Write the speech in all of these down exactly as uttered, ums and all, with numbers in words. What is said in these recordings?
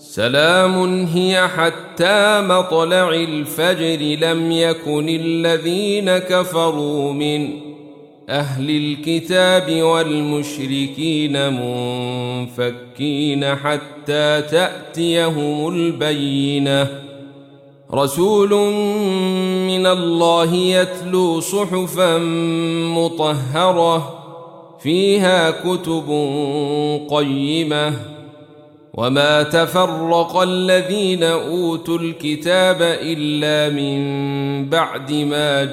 سلام هي حتى مطلع الفجر. لم يكن الذين كفروا من أهل الكتاب والمشركين منفكين حتى تأتيهم البينة. رسول من الله يتلو صحفا مطهرة فيها كتب قيمة. وما تفرق الذين أوتوا الكتاب إلا من بعد ما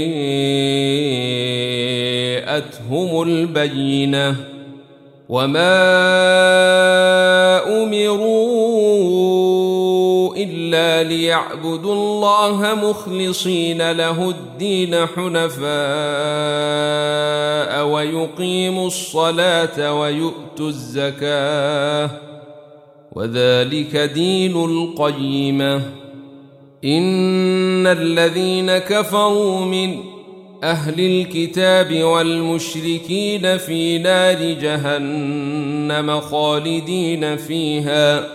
جاءتهم البينة. وما أمروا إلا ليعبدوا الله مخلصين له الدين حنفاء ويقيموا الصلاة ويؤتوا الزكاة وذلك دين القيمة. إن الذين كفروا من أهل الكتاب والمشركين في نار جهنم خالدين فيها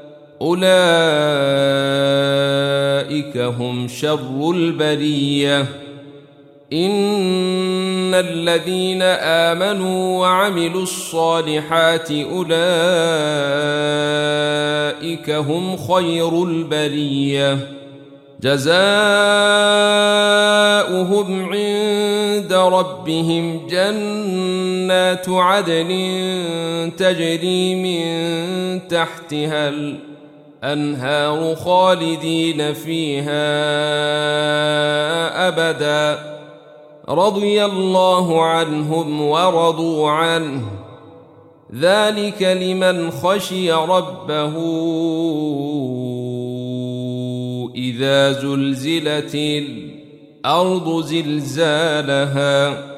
أولئك هم شر البرية. إن الذين آمنوا وعملوا الصالحات أولئك هم خير البرية. جزاؤهم عند ربهم جنات عدن تجري من تحتها الأنهار خالدين فيها أبدا. رضي الله عنهم ورضوا عنه ذلك لمن خشي ربه. إذا زلزلت الأرض زلزالها